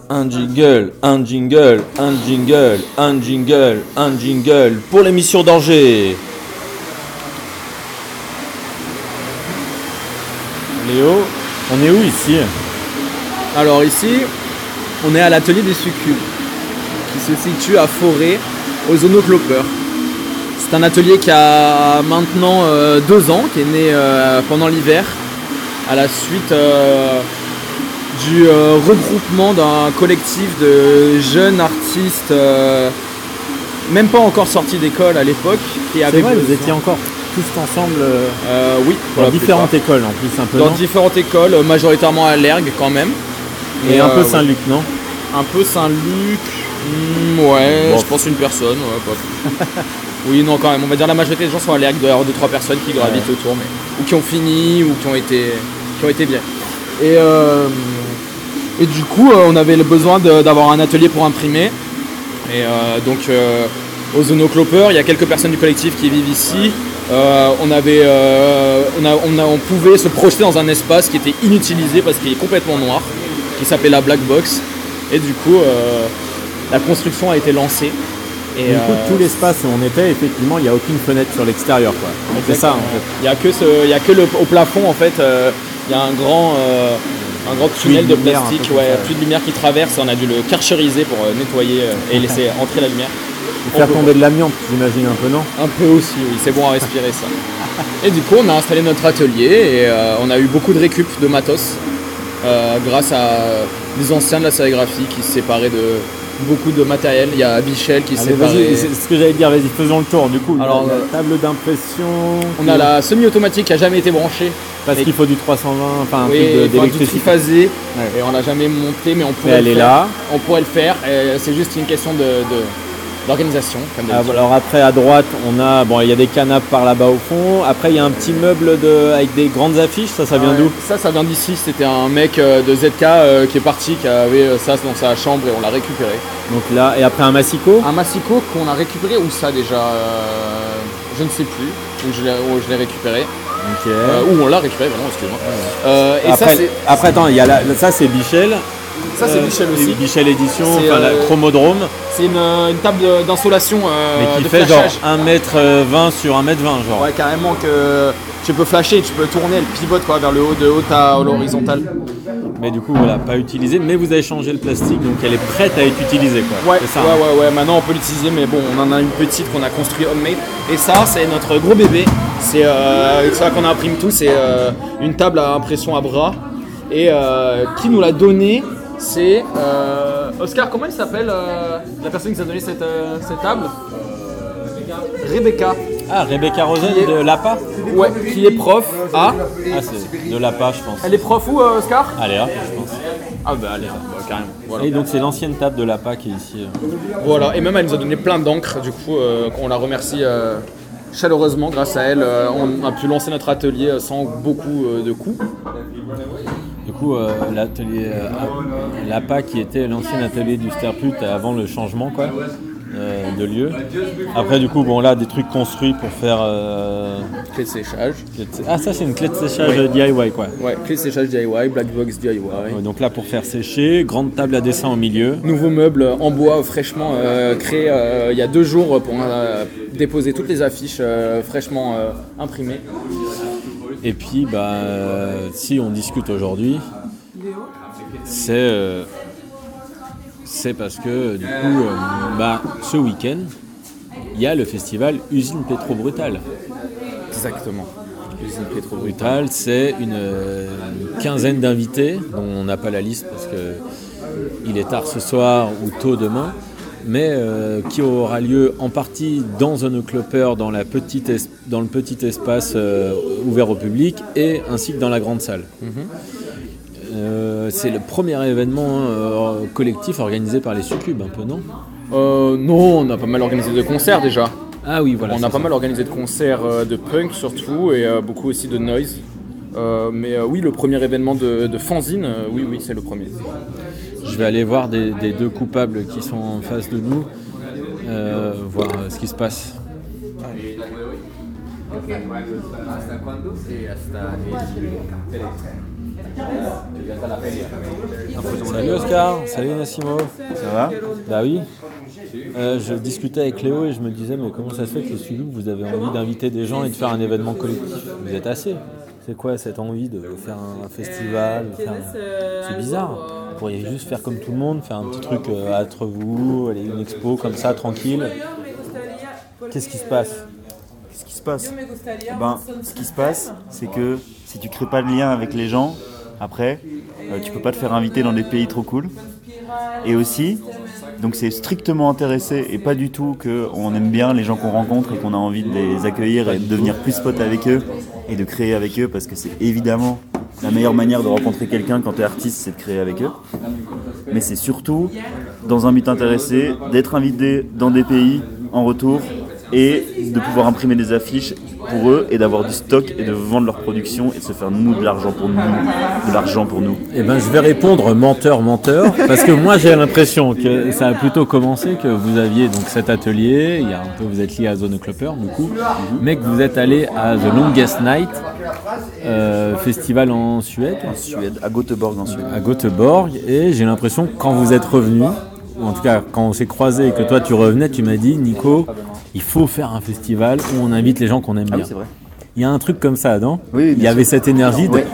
Un jingle, un jingle, un jingle, un jingle, un jingle pour l'émission d'Angers. Léo, on est où ici? Alors ici, on est à l'atelier des succubes, qui se situe à Forêt, aux Zonoclopeurs. C'est un atelier qui a maintenant 2 ans, qui est né pendant l'hiver, à la suite du regroupement d'un collectif de jeunes artistes, même pas encore sortis d'école à l'époque. C'est vrai, vous étiez encore tous ensemble oui, dans différentes écoles en plus, un peu. Dans différentes écoles, majoritairement à l'Ergue quand même. Et un peu Saint-Luc, non? Un peu Saint-Luc, ouais, bon. Je pense une personne, ouais, pas. Oui, non, quand même, on va dire la majorité des gens sont à l'Ergue, il doit y avoir 2-3 personnes qui gravitent autour, mais ou qui ont fini, ou qui ont été bien. Et du coup, on avait le besoin d'avoir un atelier pour imprimer. Et donc, aux Zonoclopeurs, il y a quelques personnes du collectif qui vivent ici. On pouvait se projeter dans un espace qui était inutilisé parce qu'il est complètement noir, qui s'appelait la Black Box. Et du coup, la construction a été lancée. Et du coup, tout l'espace où on était, effectivement, il n'y a aucune fenêtre sur l'extérieur, quoi. C'est ça, en fait. Il n'y a que au plafond, en fait, il y a un grand tunnel de plastique, plus de lumière qui traverse. On a dû le karcheriser pour nettoyer et laisser entrer la lumière. Faire tomber de l'amiante, j'imagine un peu, non? Un peu aussi, oui, c'est bon à respirer ça. Et du coup, on a installé notre atelier et on a eu beaucoup de récup de matos grâce à des anciens de la sérigraphie qui se séparaient de beaucoup de matériel. Il y a Bichel qui s'est séparé. C'est ce que j'allais dire, vas-y, faisons le tour. Du coup, alors, la table d'impression. On a la semi-automatique qui n'a jamais été branchée. Parce qu'il faut du 320, enfin un truc d'électricité. Du triphasé, et on l'a jamais monté, mais on pourrait le faire. On pourrait le faire. C'est juste une question d'organisation. Alors après, à droite, il y a des canapes par là-bas au fond. Après, il y a un petit meuble avec des grandes affiches. Ça vient d'où? Ça vient d'ici. C'était un mec de ZK qui est parti, qui avait ça dans sa chambre et on l'a récupéré. Donc là, et après un massicot? Un massicot qu'on a récupéré, où ça déjà je ne sais plus, où je l'ai récupéré. Okay. Où on l'a récupéré, vraiment, excuse-moi. Après, attends, ça c'est Bichel. Ça c'est Bichel aussi. Bichel Édition, la Chromodrome. C'est une table d'insolation mais qui de fait flashage. Genre 1m20 sur 1m20 genre. Ouais, carrément, que tu peux flasher, tu peux tourner, elle pivote vers le haut, de haut à l'horizontale. Mais du coup, voilà, pas utilisée, mais vous avez changé le plastique, donc elle est prête à être utilisée, quoi. Ouais, c'est ça, ouais, maintenant on peut l'utiliser, mais bon, on en a une petite qu'on a construit homemade. Et ça, c'est notre gros bébé. C'est ça qu'on imprime tout, c'est une table à impression à bras. Et qui nous l'a donné, c'est Oscar, comment il s'appelle la personne qui nous a donné cette table? Rebecca. Ah, Rebecca Rosen de l'APA? Ouais, qui est prof à... Ah, c'est de l'APA, je pense. Elle est prof où, Oscar? Allez, hop, je pense. Ah bah allez, carrément. Voilà. Et donc c'est l'ancienne table de l'APA qui est ici. Voilà, et même elle nous a donné plein d'encre, du coup on la remercie chaleureusement. Grâce à elle, on a pu lancer notre atelier sans beaucoup de coûts. Du coup, l'atelier l'APA qui était l'ancien atelier du Sterput avant le changement, quoi. De lieu. Après du coup là des trucs construits pour faire clé de séchage. Ah ça c'est une clé de séchage DIY quoi. Ouais, clé de séchage DIY, Black Box DIY. Donc là pour faire sécher, grande table à dessin au milieu. Nouveau meuble en bois fraîchement créé il y a 2 jours pour déposer toutes les affiches fraîchement imprimées. Et puis si on discute aujourd'hui, c'est parce que du coup, ce week-end, il y a le festival Usine Pétro-Brutal. Exactement. Usine Pétro-Brutal, c'est une quinzaine d'invités, dont on n'a pas la liste parce qu'il est tard ce soir ou tôt demain, mais qui aura lieu en partie dans Zonoclopeurs, dans le petit espace ouvert au public, et ainsi que dans la grande salle. C'est le premier événement collectif organisé par les Succubes, un peu, non? Non, on a pas mal organisé de concerts déjà. Ah oui, voilà. On a pas mal organisé de concerts de punk surtout, et beaucoup aussi de noise. Mais oui, le premier événement de fanzine, oui, c'est le premier. Je vais aller voir des 2 coupables qui sont en face de nous, voir ce qui se passe. Salut Oscar, salut Nassimo. Ça va? Bah oui. Je discutais avec Léo et je me disais mais comment ça se fait que les Suluk, vous avez envie d'inviter des gens et de faire un événement collectif? Vous êtes assez. C'est quoi cette envie de faire un festival C'est bizarre. Vous pourriez juste faire comme tout le monde, faire un petit truc entre vous, aller à une expo comme ça, tranquille. Qu'est-ce qui se passe? Ce qui se passe, ce qui se passe, c'est que si tu crées pas de lien avec les gens, après, tu peux pas te faire inviter dans des pays trop cool. Et aussi, donc c'est strictement intéressé et pas du tout qu'on aime bien les gens qu'on rencontre et qu'on a envie de les accueillir et de devenir plus potes avec eux et de créer avec eux, parce que c'est évidemment la meilleure manière de rencontrer quelqu'un quand tu es artiste, c'est de créer avec eux. Mais c'est surtout dans un but intéressé d'être invité dans des pays en retour et de pouvoir imprimer des affiches pour eux et d'avoir du stock et de vendre leur production et de se faire de l'argent pour nous. Eh ben, je vais répondre menteur, parce que moi j'ai l'impression que ça a plutôt commencé que vous aviez donc cet atelier, il y a un peu, vous êtes lié à Zone Klopper du coup, mais que vous êtes allé à The Longest Night, festival en Suède. En Suède, à Göteborg en Suède. À Göteborg, et j'ai l'impression que quand vous êtes revenu, ou en tout cas quand on s'est croisés et que toi tu revenais, tu m'as dit Nico, il faut faire un festival où on invite les gens qu'on aime bien. Ah oui, c'est vrai. Il y a un truc comme ça, non? Oui, il y avait cette énergie. Ouais.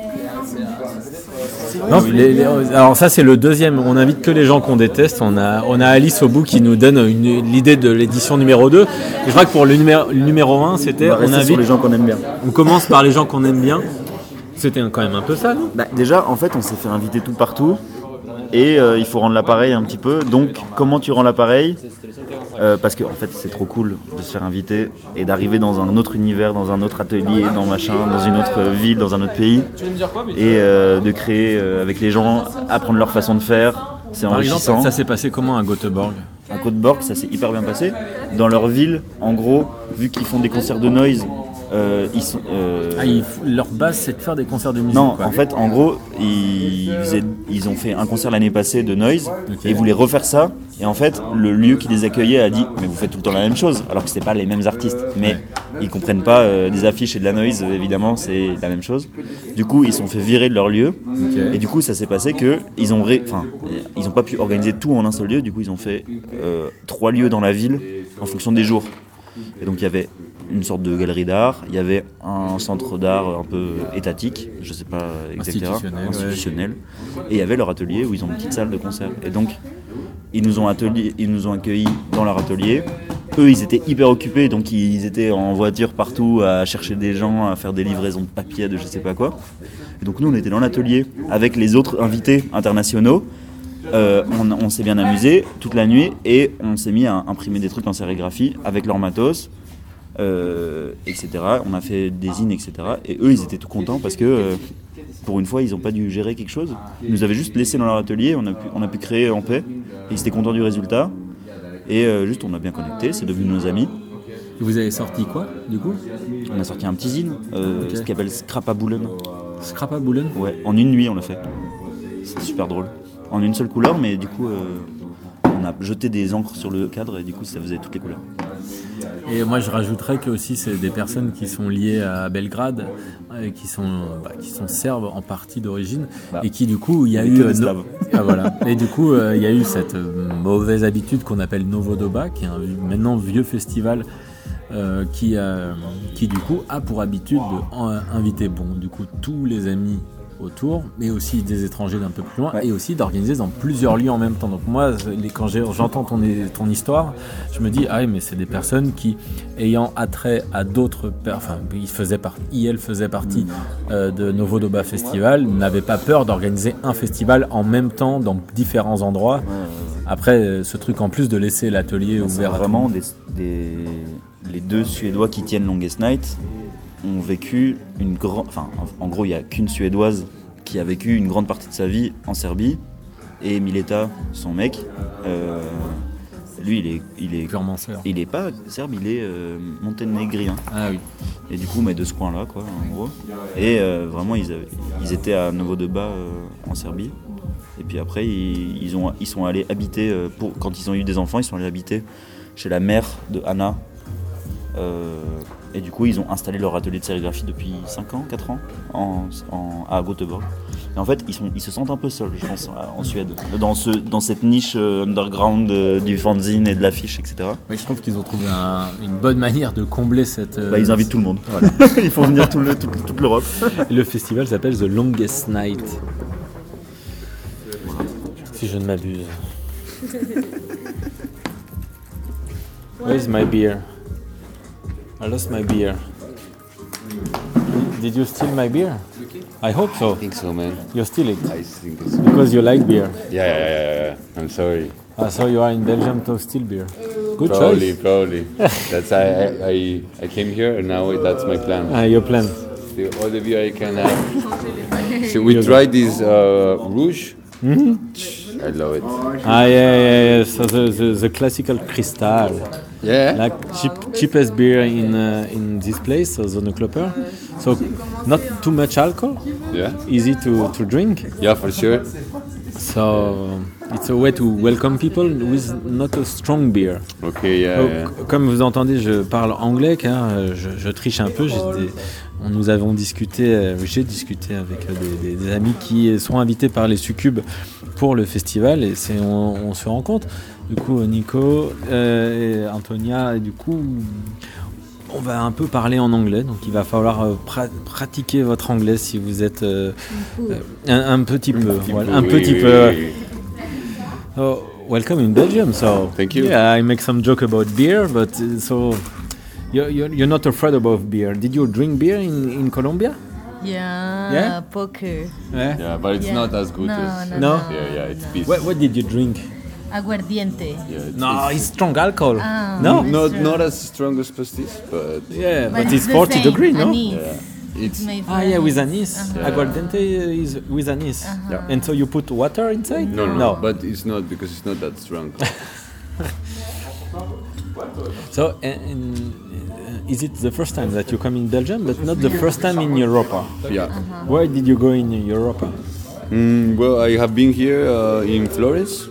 Non, alors ça c'est le deuxième, on invite que les gens qu'on déteste. On a Alice au bout qui nous donne l'idée de l'édition numéro 2. Et je crois que pour le numéro 1 c'était on invite les gens qu'on aime bien. On commence par les gens qu'on aime bien. C'était quand même un peu ça, non? Déjà en fait on s'est fait inviter tout partout. Et il faut rendre l'appareil un petit peu. Donc comment tu rends l'appareil? Parce que en fait c'est trop cool de se faire inviter et d'arriver dans un autre univers, dans un autre atelier, dans une autre ville, dans un autre pays, et de créer avec les gens, apprendre leur façon de faire. C'est enrichissant. Par exemple, ça s'est passé comment à Göteborg? À Göteborg, ça s'est hyper bien passé. Dans leur ville, en gros, vu qu'ils font des concerts de noise, ils sont. Leur base, c'est de faire des concerts de musique. Non, quoi. en fait, en gros, ils ont fait un concert l'année passée de noise, et ils voulaient refaire ça. Et en fait, le lieu qui les accueillait a dit mais vous faites tout le temps la même chose, alors que c'est pas les mêmes artistes. Mais ils comprennent pas des affiches et de la noise, évidemment, c'est la même chose. Du coup, ils sont fait virer de leur lieu. Et du coup, ça s'est passé que ils ont pas pu organiser tout en un seul lieu. Du coup, ils ont fait 3 lieux dans la ville en fonction des jours. Et donc, il y avait une sorte de galerie d'art, il y avait un centre d'art un peu étatique, je sais pas exactement, institutionnel, et il y avait leur atelier où ils ont une petite salle de concert. Et donc ils nous ont accueillis dans leur atelier. Eux ils étaient hyper occupés, donc ils étaient en voiture partout à chercher des gens, à faire des livraisons de papier, de je sais pas quoi. Et donc nous on était dans l'atelier avec les autres invités internationaux. On s'est bien amusé toute la nuit et on s'est mis à imprimer des trucs en sérigraphie avec leur matos, etc. On a fait des zines, etc. Et eux, ils étaient tout contents parce que pour une fois, ils n'ont pas dû gérer quelque chose. Ils nous avaient juste laissé dans leur atelier, on a pu créer en paix. Et ils étaient contents du résultat. Et juste, on a bien connecté, c'est devenu nos amis. Vous avez sorti quoi, du coup? On a sorti un petit zine, ce qui s'appelle Skrapaboulen. Skrapaboulen? Ouais, en une nuit, on l'a fait. C'était super drôle. En une seule couleur, mais du coup, on a jeté des encres sur le cadre et du coup, ça faisait toutes les couleurs. Et moi, je rajouterais que aussi, c'est des personnes qui sont liées à Belgrade, qui sont serbes en partie d'origine, et qui du coup, il y a eu voilà. Et du coup, il y a eu cette mauvaise habitude qu'on appelle Novodoba, qui est maintenant vieux festival. Qui du coup a pour habitude d'inviter du coup tous les amis autour, mais aussi des étrangers d'un peu plus loin, et aussi d'organiser dans plusieurs lieux en même temps. Donc moi, quand j'entends ton histoire, je me dis mais c'est des personnes qui, ayant attrait à d'autres, elle faisait partie de Novodoba Festival, n'avaient pas peur d'organiser un festival en même temps dans différents endroits. Après, ce truc en plus de laisser l'atelier ouvert. Vraiment les deux Suédois qui tiennent Longest Night ont vécu en gros il n'y a qu'une Suédoise qui a vécu une grande partie de sa vie en Serbie, et Mileta, son mec, lui il est purement serbe. Il est pas serbe, il est monténégrien. Ah oui. Et du coup mais de ce coin là quoi en gros. Et vraiment ils étaient à Novodoba en Serbie. Et puis après ils sont allés habiter quand ils ont eu des enfants, ils sont allés habiter chez la mère de Anna. Et du coup, ils ont installé leur atelier de sérigraphie depuis 5 ans, 4 ans à Göteborg. Et en fait, ils se sentent un peu seuls, je pense, en Suède, dans cette niche underground du fanzine et de l'affiche, etc. Oui, je trouve qu'ils ont trouvé une bonne manière de combler cette... Ils invitent tout le monde. Voilà. Ils font venir toute l'Europe. Le festival s'appelle The Longest Night. Si je ne m'abuse. Where's my beer? I lost my beer. Did you steal my beer? I hope so. I think so, man. You steal it I think it's... because you like beer. Yeah. I'm sorry. So you are in Belgium to steal beer. Good Probably. choice. That's I came here and now that's my plan. Your plan. All the beer I can have. So we tried this Rouge. Mm-hmm. I love it. Yeah. So the classical Cristal. Yeah. Like cheapest beer in this place, so Zone Klopper. So not too much alcohol. Yeah. Easy to drink. Yeah, for sure. So it's a way to welcome people with not a strong beer. Okay, yeah. Comme vous entendez, je parle anglais car je triche un peu. J'ai discuté avec des amis qui sont invités par les Succubes pour le festival et on se rencontre. Du coup, Nico et Antonia, et du coup, on va un peu parler en anglais. Donc, il va falloir pratiquer votre anglais si vous êtes un petit peu. Voilà, un petit peu. So, welcome in Belgium. So, thank you. Yeah, I make some joke about beer, but so you're not afraid about beer. Did you drink beer in Colombia? Yeah, poker. Yeah, but it's not as good as... No? Yeah, it's peace. What did you drink? Aguardiente. Yeah, No, it's strong alcohol. Ah, No? not as strong as pastis, but... Yeah, but it's the 40 same, degrees, no? anise. Yeah. It's... Made Yeah, with anise. anise. Yeah. Aguardiente is with anise. Yeah. And so you put water inside? No, but it's not because it's not that strong. So, is it the first time that you come in Belgium, but not the first time in Europa? Yeah. Where did you go in Europa? Well, I have been here in Florence.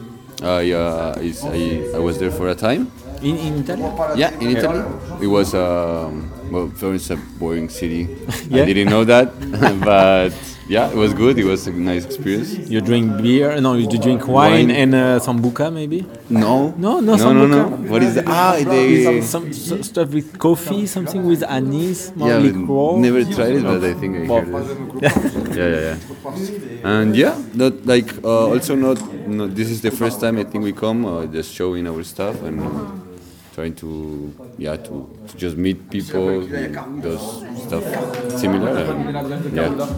I was there for a time. In Italy? Yeah, in Italy. It was Florence is a boring city. Yeah. I didn't know that, but yeah, it was good. It was a nice experience. You drink beer? No, you drink wine and sambuca maybe? No, No, no. sambuca. What is that? Some stuff with coffee, something with anise, more Yeah, liqueur. never tried it, but I think I heard it. Yeah. And yeah, not like also not. This is the first time I think we come just showing our stuff and trying to just meet people who does stuff similar. And, yeah.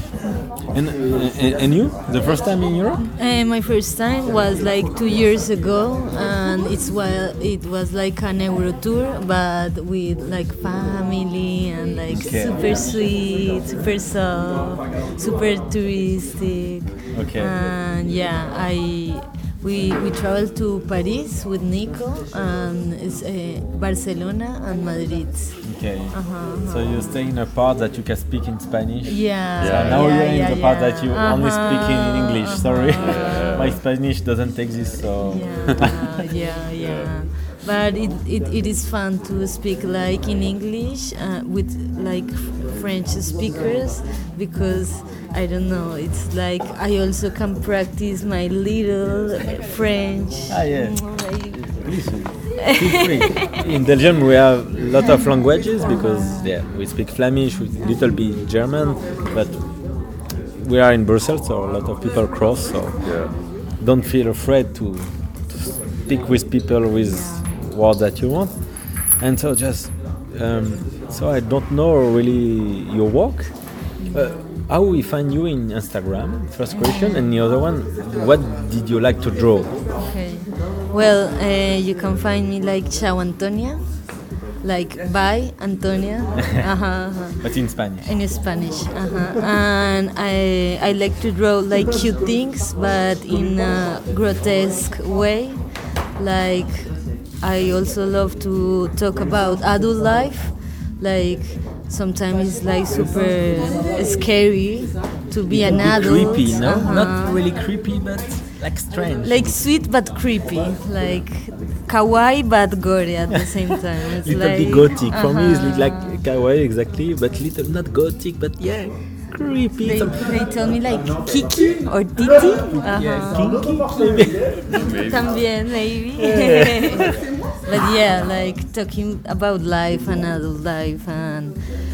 And you? The first time in Europe? My first time was like 2 years ago, and it was like an Euro tour, but with like family and like super sweet, super soft, super touristic. Okay. And yeah, we traveled to Paris with Nico, and it's Barcelona and Madrid. Okay. So you stay in a part that you can speak in Spanish? Yeah. Now you're in the part that you only speak in Uh-huh. English. Sorry, my Spanish doesn't exist. So Yeah. But it is fun to speak like in English with like French speakers, because I don't know, it's like I also can practice my little French. yeah. Please, feel free. In Belgium we have a lot of languages because we speak Flemish, with a little bit German, but we are in Brussels, so a lot of people cross. So don't feel afraid to speak with people with words that you want. And so just so I don't know really your work. How we find you in Instagram? First question, and the other one, what did you like to draw? Okay. Well, you can find me like Ciao Antonia, like Bye Antonia, But in Spanish. in Spanish. And I like to draw like cute things, but in a grotesque way. Like I also love to talk about adult life. Like sometimes it's like super scary to be an adult. Creepy, no? Not really creepy, but Like strange. Like sweet but creepy, like kawaii but gory at the same time. It's Little like, bit gothic. For me, it's uh-huh. like kawaii exactly, but little not gothic, but yeah, creepy. They tell me like Kiki or Titi. Yeah, Uh-huh. kinky maybe. También maybe. But yeah, like talking about life and adult life and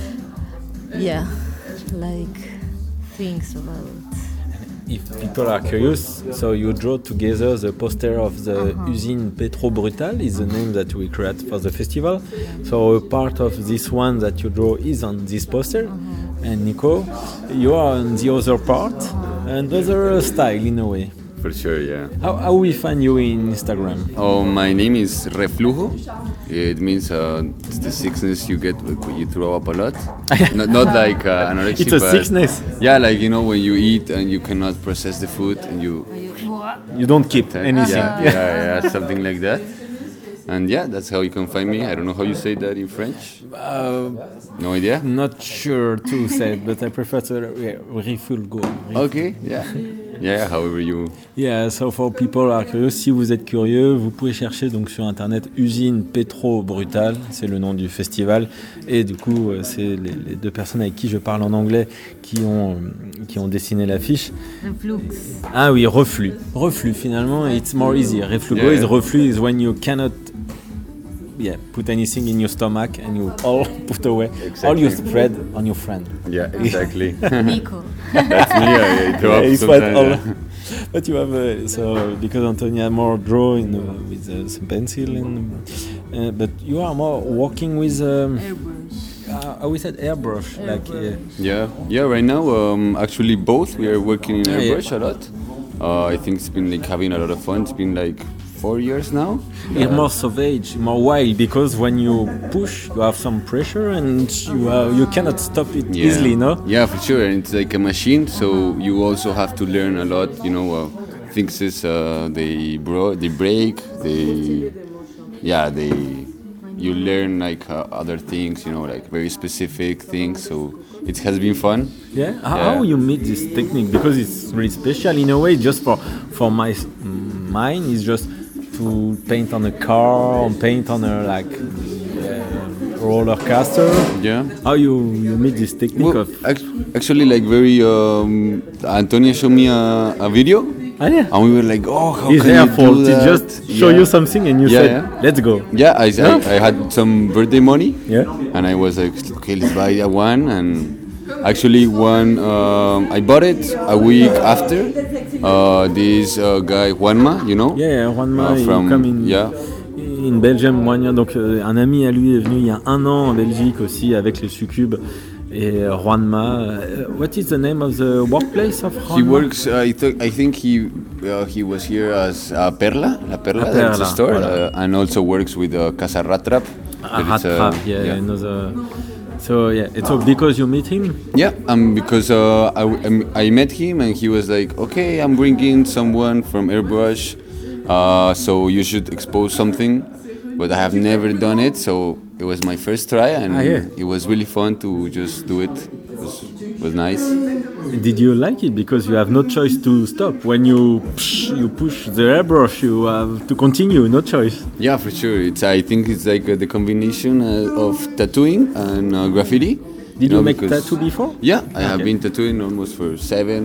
yeah, like things about. If people are curious, so you draw together the poster of the Usine Petro Brutal, is the name that we create for the festival. So a part of this one that you draw is on this poster. And Nico, you are on the other part, and other style in a way. For sure, yeah. How we find you in Instagram? Oh, my name is Reflujo. It means it's the sickness you get when you throw up a lot. Not like anorexia. It's a but sickness. Yeah, like when you eat and you cannot process the food and you. You don't keep anything. Yeah, something like that. And yeah, that's how you can find me. I don't know how you say that in French. No idea. Not sure to say it, but I prefer to refulgo. Okay, yeah. Yeah, however you. Yeah, so for people are curious, si vous êtes curieux, vous pouvez chercher donc sur internet Usine Petro Brutal, c'est le nom du festival, et du coup c'est les deux personnes avec qui je parle en anglais qui ont dessiné l'affiche. Reflux. Ah oui, reflux finalement, it's more easy. Reflugo is reflux is when you cannot put anything in your stomach and you all put away all you spread on your friend. Yeah, exactly. Nico. That's me. I throw up It's what sometimes. all. Yeah. But you have so because Antonia more draw with some pencil but you are more working with we said airbrush. Like Yeah. Right now, actually, both we are working in airbrush a lot. I think it's been like having a lot of fun. It's been like 4 years now. it's more savage, more wild because when you push, you have some pressure and you cannot stop it easily, no? Yeah, for sure. And it's like a machine, so you also have to learn a lot. Things is they break. You learn like other things. Like very specific things. So it has been fun. Yeah. How you meet this technique? Because it's really special in a way. Just for mine is just to paint on a car, or paint on a roller coaster. Yeah. How you meet this technique Well, of? actually, like very. Antonia showed me a video. Ah, yeah. And we were like, oh, how He's can there you for do to that? just show you something and you said, let's go. Yeah, I had some birthday money. Yeah. And I was like, okay, let's buy one. And actually, one I bought it a week after. This guy Juanma, Yeah, Juanma, he from come in Belgium one year. Donc un ami à lui est venu il y a 1 an en Belgique aussi avec les succubes. Et Juanma, what is the name of the workplace of Juanma? He works. I think he was here as Perla, La Perla, that's a store, voilà. and also works with Casa Ratrap. Rat Trap, another. So it's all because you meet him. Yeah, because I met him and he was like, okay, I'm bringing someone from Airbrush, so you should expose something, but I have never done it, so it was my first try and it was really fun to just do it. It was nice. Did you like it? Because you have no choice to stop. When you push the airbrush, you have to continue, no choice. Yeah, for sure. I think it's like the combination of tattooing and graffiti. Did you make tattoo before? Yeah, I have been tattooing almost for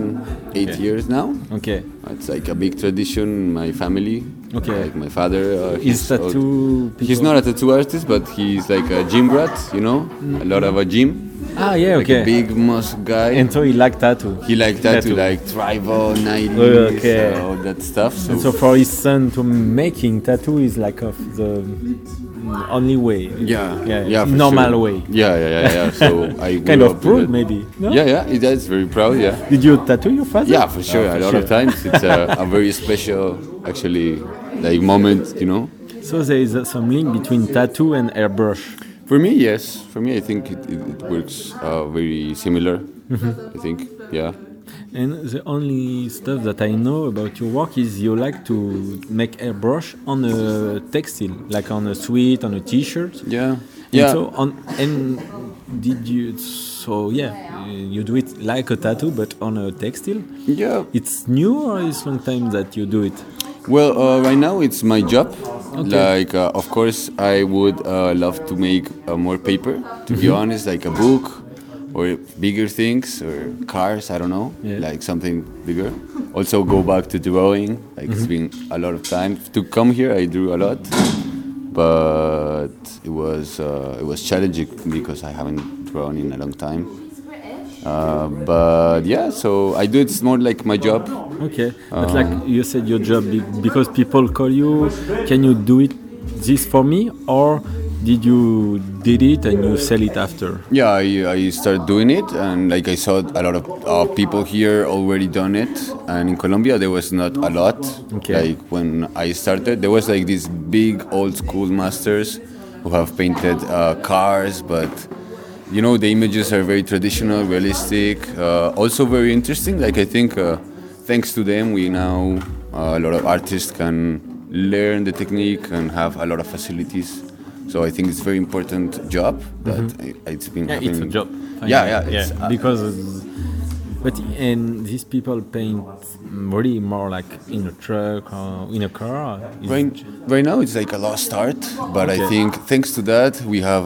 7-8 years now. Okay. It's like a big tradition in my family. Okay. Like my father. He's tattoo. He's not a tattoo artist, but he's like a gym rat. A lot of a gym. Ah yeah, Like okay. a big muscle guy. And so he liked tattoo. He liked tattoo, like tribal, 90s, Okay. all that stuff. And so for his son to making tattoo is like of the only way. Yeah, for normal sure. way. Yeah. So I Kind grew of up with proud it. maybe. No? Yeah, that's very proud. Yeah. Did you tattoo your father? Yeah, for sure. For a lot sure. of times it's a very special, actually, like moment. So there is some link between tattoo and airbrush. For me, yes. For me, I think it works very similar. I think, yeah. And the only stuff that I know about your work is you like to make airbrush on a textile, like on a sweat, on a t-shirt. Yeah. And so did you? So yeah, you do it like a tattoo, but on a textile. Yeah. It's new or it's long time that you do it? Well, right now it's my job. Okay. Like, of course, I would love to make more paper. To be honest, like a book or bigger things or cars. I don't know, Yeah. like something bigger. Also, go back to drawing. Like it's been a lot of time to come here. I drew a lot, but it was challenging because I haven't drawn in a long time. But yeah, so I do it. It's more like my job. Okay, but like you said, your job because people call you. Can you do it this for me, or did you did it and you sell it after? Yeah, I started doing it, and like I saw a lot of people here already done it, and in Colombia there was not a lot. Okay. Like when I started, there was like these big old school masters who have painted cars, but you know the images are very traditional, realistic, also very interesting. Like I think thanks to them, we now a lot of artists can learn the technique and have a lot of facilities. So I think it's a very important job that it's been happening. It's a job. Yeah, it's, because but and these people paint really more like in a truck or in a car. right now it's like a lost art, but I think thanks to that we have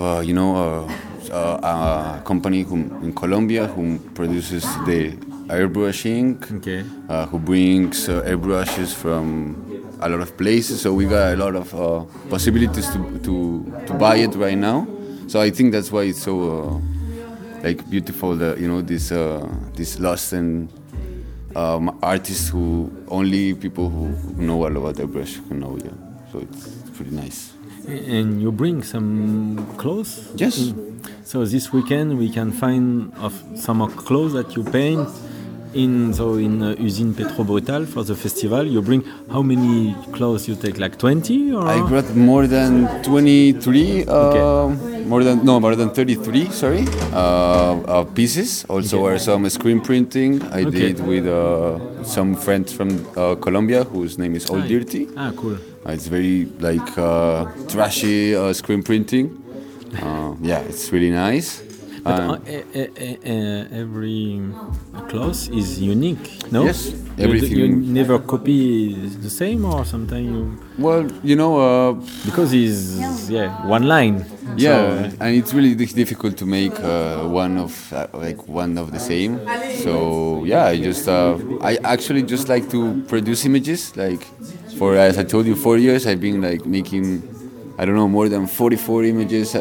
a company in Colombia who produces the airbrushing, who brings airbrushes from a lot of places, so we got a lot of possibilities to buy it right now. So I think that's why it's so like beautiful that this lost and artists who only people who know a lot about airbrush can know. Yeah, so it's pretty nice. And you bring some clothes? Yes. So this weekend we can find some clothes that you paint in Usine Petro Brutal for the festival. You bring how many clothes you take? Like 20 or? I brought more than 23. More than 33. Sorry, pieces. Also, are some screen printing I did with some friends from Colombia whose name is Old Dirty. Ah, cool. It's very like trashy screen printing. Yeah, it's really nice. But every cloth is unique, no? Yes, everything. You never copy the same, or sometimes you. Well, because it's one line. Yeah, and it's really difficult to make one of the same. So yeah, I actually just like to produce images. Like for, as I told you, 4 years I've been like making, I don't know, more than 44 images.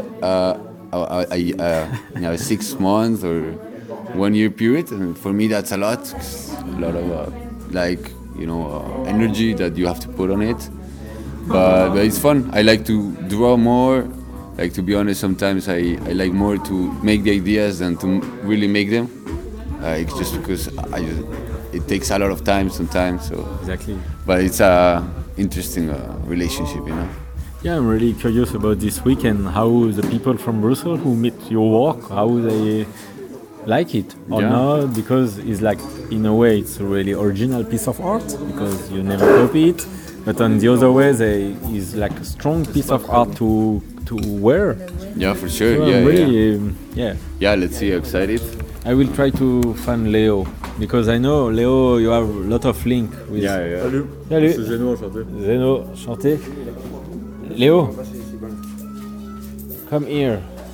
6 months or 1 year period, and for me that's a lot of energy that you have to put on it, but it's fun. I like to draw more. Like, to be honest, sometimes I like more to make the ideas than to really make them, just because it takes a lot of time sometimes. So exactly, but it's a interesting relationship, Yeah, I'm really curious about this weekend. How the people from Brussels who meet your work, how they like it or not, because it's like, in a way, it's a really original piece of art because you never copy it. But on the other way, it's like a strong piece of art to wear. Yeah, for sure. So Yeah, let's see. I'm excited. I will try to find Léo because I know Léo, you have a lot of link with. Yeah. Salut. C'est Zeno, enchanté. Zeno, enchanté. Léo, come here.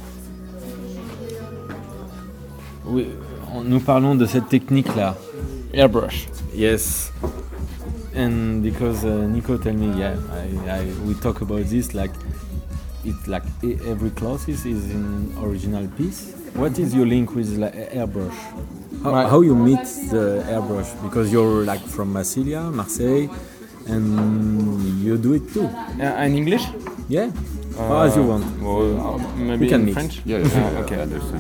Oui, nous parlons de cette technique-là. Airbrush. Yes. And because Nico tell me, we talk about this, like it's like every cloth is an original piece. What is your link with airbrush? How you meet the airbrush? Because you're like from Marseille, and you do it too. In English? Yeah. As you want. Well, maybe we can in mix. French. Yeah. Okay. I understand.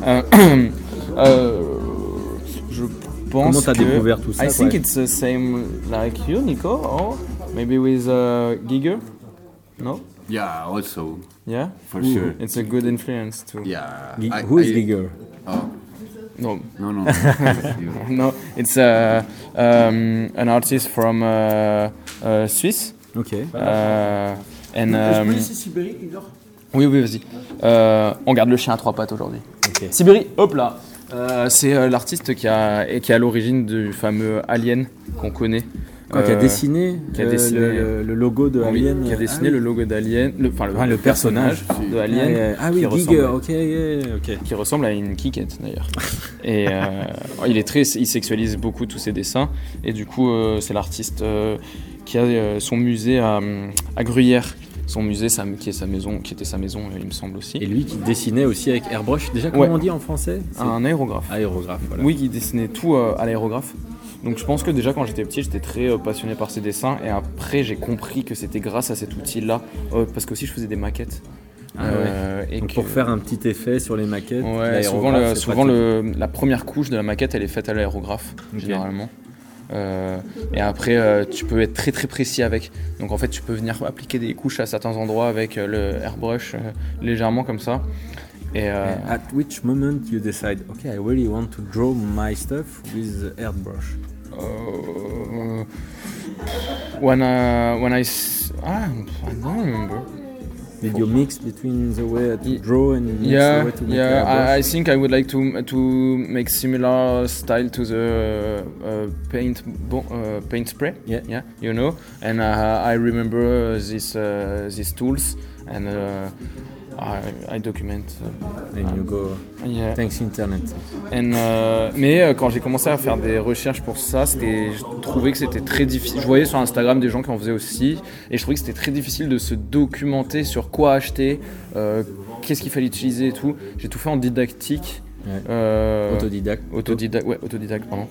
Je pense Comment t'as découvert tout ça? I think it's the same like you, Nico, or maybe with Giger. No? Yeah, also. Yeah. For sure. It's a good influence too. Yeah. Who is Giger? No. No. No, it's an artist from Swiss. Okay. And Oui, vas-y. On garde le chien à 3 pattes aujourd'hui. Ok. Sibérie, hop là. C'est l'artiste qui est à l'origine du fameux Alien qu'on connaît. Qui a dessiné, le logo de Oui, Alien. qui a dessiné le logo d'Alien, le personnage de Alien. Oui, Giger, ok. Qui ressemble à une Kikette d'ailleurs. Et il sexualise beaucoup tous ses dessins. Et du coup, c'est l'artiste qui a son musée à Gruyère. Son musée, qui était sa maison, il me semble aussi. Et lui qui dessinait aussi avec airbrush. Déjà, comment on dit en français? Un aérographe. Aérographe, voilà. Oui, qui dessinait tout à l'aérographe. Donc je pense que déjà quand j'étais petit, j'étais très passionné par ses dessins. Et après, j'ai compris que c'était grâce à cet outil-là. Parce qu'aussi, je faisais des maquettes. Et donc pour faire un petit effet sur les maquettes. Ouais, souvent la première couche de la maquette, elle est faite à l'aérographe, généralement. Et après, tu peux être très très précis avec. Donc en fait, tu peux venir appliquer des couches à certains endroits avec le airbrush légèrement comme ça. At which moment you decide, okay, I really want to draw my stuff with airbrush? I don't remember. Did you mix between the way to draw and the way to make airbrush? I think I would like to make similar style to the paint spray. Yeah. You know, and I remember these tools, and I document. And you go. Yeah. Thanks internet. Mais quand j'ai commencé à faire des recherches pour ça, je trouvais que c'était très difficile. Je voyais sur Instagram des gens qui en faisaient aussi, et je trouvais que c'était très difficile de se documenter sur quoi acheter, qu'est-ce qu'il fallait utiliser et tout. J'ai tout fait en didactique. Ouais. Autodidacte, pardon.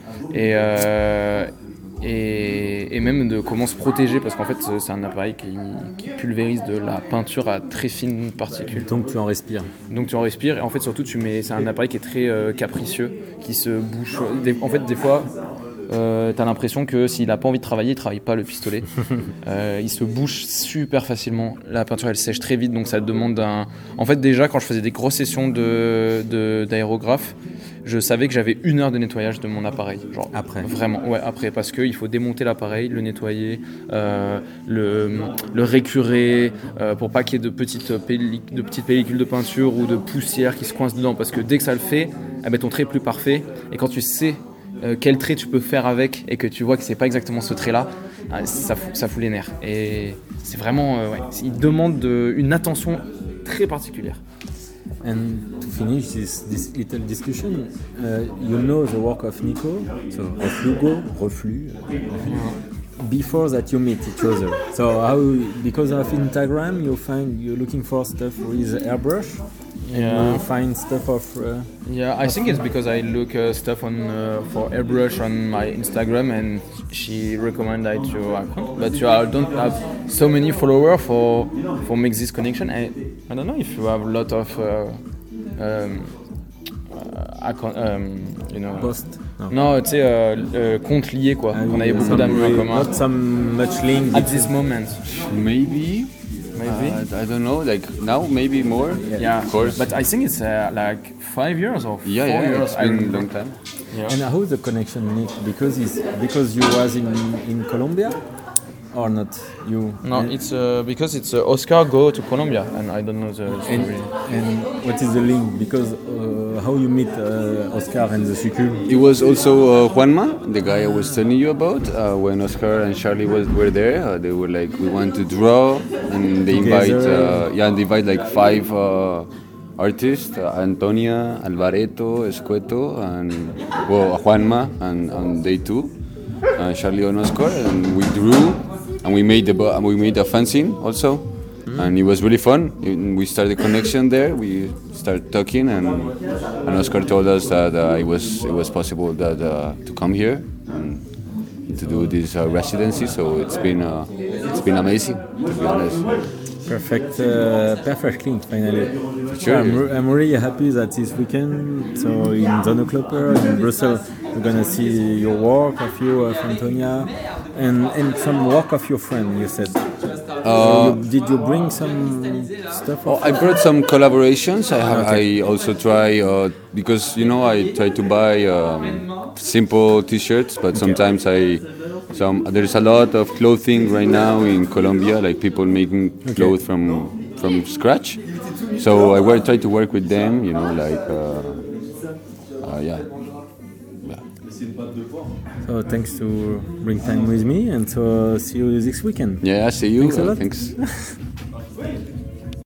Et même de comment se protéger, parce qu'en fait c'est un appareil qui pulvérise de la peinture à très fines particules. Donc tu en respires. Et en fait surtout c'est un appareil qui est très capricieux, qui se bouche. En fait des fois t'as l'impression que s'il a pas envie de travailler, il travaille pas le pistolet. Il se bouche super facilement. La peinture elle sèche très vite, donc ça demande En fait déjà quand je faisais des grosses sessions d'aérographe, je savais que j'avais 1 heure de nettoyage de mon appareil. Genre, après. Vraiment, ouais, après, parce qu'il faut démonter l'appareil, le nettoyer, le récurer, pour pas qu'il y ait de petites pellicules de peinture ou de poussière qui se coincent dedans. Parce que dès que ça le fait, ton trait est plus parfait. Et quand tu sais quel trait tu peux faire avec et que tu vois que c'est pas exactement ce trait-là, ça fout les nerfs. Et c'est vraiment, il demande une attention très particulière. And to finish this little discussion, you know the work of Nico, so of Hugo, Reflux. Before that you meet each other. So because of Instagram, you're looking for stuff with airbrush. Yeah. You find stuff of. I think it's because I look stuff for airbrush on my Instagram, and she recommended your account. But you don't have so many followers for make this connection. I don't know if you have a lot of Post. Non, tu sais, comptes liés quoi. On avait beaucoup d'amis en commun. Not some much link. At this moment. Maybe. I don't know. Like now, maybe more. Yeah, of course. But I think it's like 5 years or 4 years. It's been a long time. Yeah. And how's the connection, Nick? Because you was in Colombia, or not? You? No, it's because it's Oscar go to Colombia, and I don't know the story. And what is the link? Because how you meet Oscar and the Sucul? It was also Juanma, the guy I was telling you about. When Oscar and Charlie were there, they were like, we want to draw, and they invite like 5 artists: Antonia, Alvareto, Escueto, and Juanma, and on day 2, Charlie and Oscar, and we drew, and we made a fanzine also. And it was really fun. We started a connection there. We started talking, and Oscar told us that it was possible that to come here and to do this residency. So it's been amazing, to be honest. Perfect link finally. Sure. I'm really happy that this weekend, so in Zonneklopper in Brussels, we're gonna see your work of you, of Antonia, and some work of your friend. You said. Did you bring some stuff? I brought some collaborations. I also try because I try to buy simple T-shirts, but sometimes there's a lot of clothing right now in Colombia, like people making clothes from scratch. So I will try to work with them, you know, like yeah. So thanks to bring time with me, and so see you this weekend. Yeah, see you. Thanks a lot. Thanks.